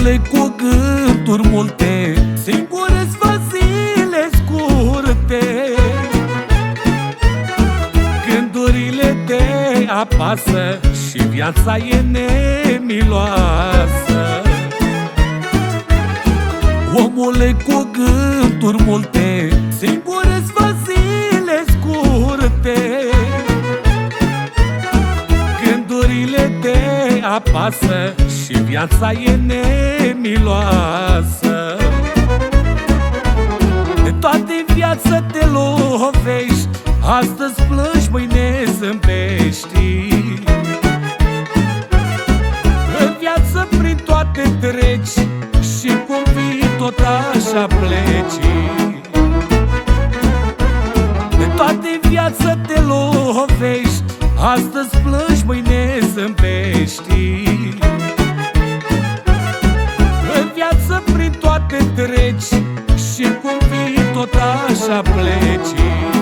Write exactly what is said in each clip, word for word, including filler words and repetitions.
Omule cu gânduri multe, singur-ți fă zile scurte. Gândurile te apasă și viața e nemiloasă. Omule cu gânduri multe, singur-ți fă zile scurte. Gândurile te apasă și viața e nemiloasă. De toate viața te lovești, astăzi plângi, mâine zâmbești. În viață prin toate treci și cum vii tot așa pleci. De toate viața te lovești, astăzi plângi, mâine zâmbești. În viață prin toate treci și cum vii tot așa pleci.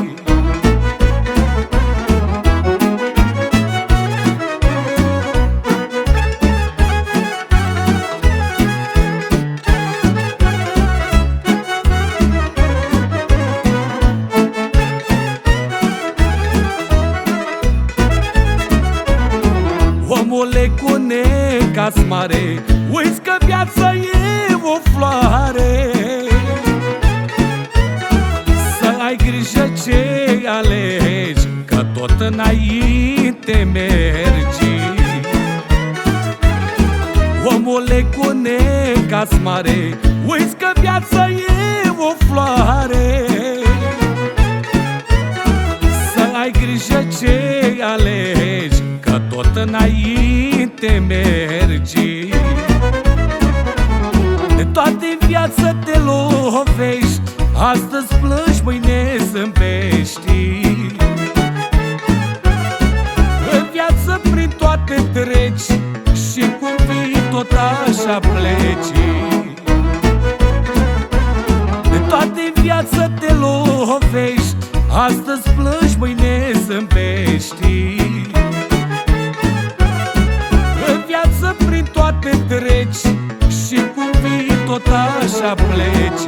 Omule cu necaz mare, uiți că viața e o floare. Să ai grijă ce alegi, că tot înainte mergi. Omule cu necaz mare, uiți că viața e o floare. Să ai grijă ce alegi, că tot înainte mergi. De toate viața te lovești, astăzi plângi, mâine zâmbești. În viață prin toate treci și cum vii tot așa pleci. De toate viața te lovești, astăzi plângi, mâine zâmbești. În viață prin toate treci și cum vii tot așa pleci.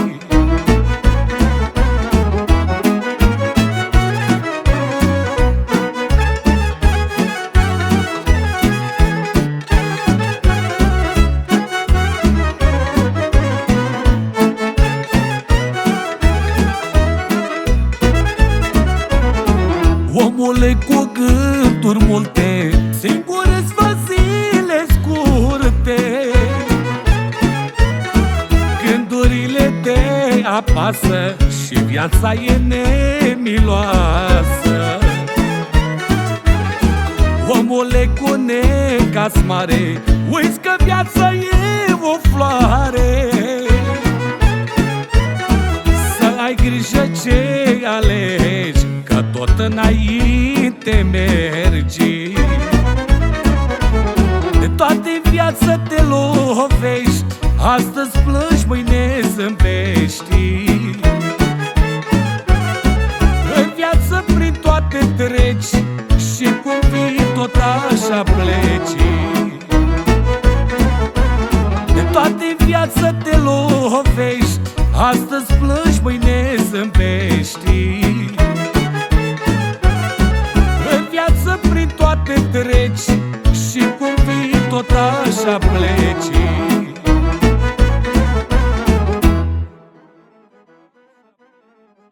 Omule cu gânduri multe, singur-ți fă zile scurte. Gândurile te apasă și viața e nemiloasă. Omule cu necaz mare, uiți că viața e o floare. Să ai grijă ce alegi, că tot înainte mergi. De toate viața te lovești, astăzi plângi, mâine zâmbești. În viață prin toate treci și cum vii tot așa pleci. De toate viața te lovești, astăzi plângi, mâine zâmbești. În viață prin toate treci și cum vii tot așa pleci.